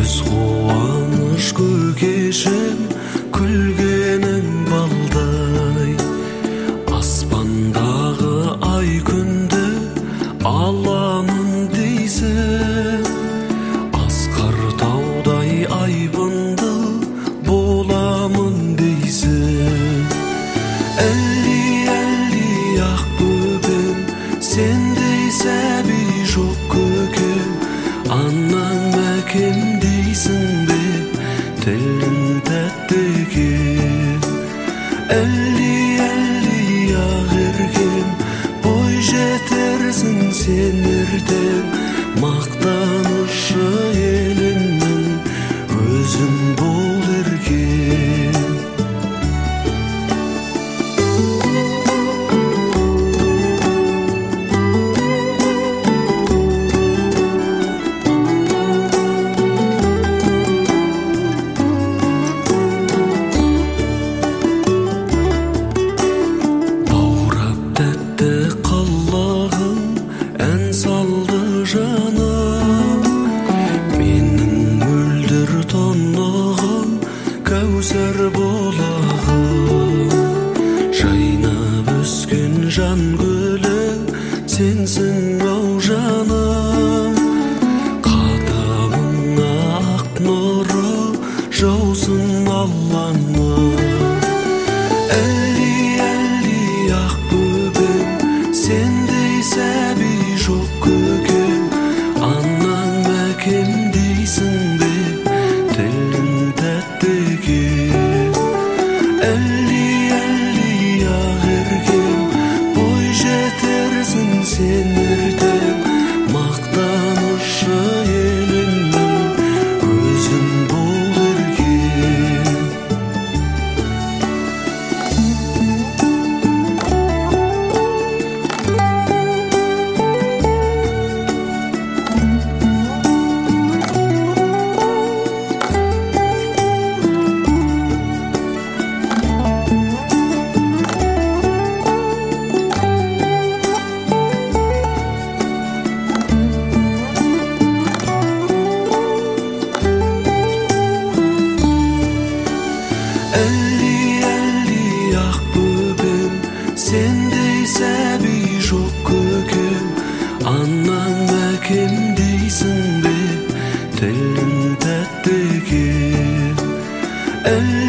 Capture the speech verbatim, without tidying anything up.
көз қуаныш көкешім күлгенің балдай, аспандағы ай күнді аламын дейсің, асқар таудай айбынды боламын дейсің. Әлі әлі ақ бөбем, сендей сәби жоқ көкем, анам әкем дейсің бе, тілің тәтті екен. Әлі әлі ақ еркем, бой жетерсің сен ертең, мақтанышы елімнің өзің бол еркем. Салды жаным, менің мөлдір тонығым, кәусар болағым. Жайнап өскен жан гүлі сенсің ау жаным, қадамыңа ақ нұры жаусын Алланың. Әлі әлі ақ бөбем, сендей сәби жоқ көкем, анам әкем дейсің бе, тілің тәтті екен. Әлі әлі ақ еркем, бой жетерсің сен ертең, мақтанышы елімнің өзің бол еркем. Әлі әлі ақ бөбем, сендей сәби жоқ көкем, анам әкем дейсің бе, тілің тәтті екен.